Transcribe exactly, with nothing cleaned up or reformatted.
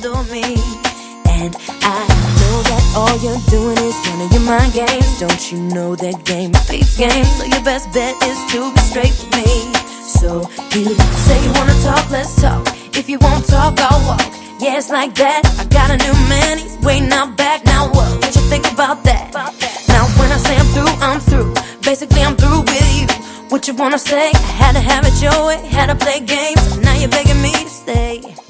adore me. And I know that all you're doing is running your mind games. Don't you know that game beats game? So your best bet is to be straight with me. So you say you wanna talk, let's talk. If you won't talk, I'll walk. Yeah, it's like that. I got a new man, he's waiting out back. Now what? What you think about that? Now when I say I'm through, I'm through. Basically I'm through with you. What you wanna say? I had to have it your way, had to play games. Now you're begging me to stay.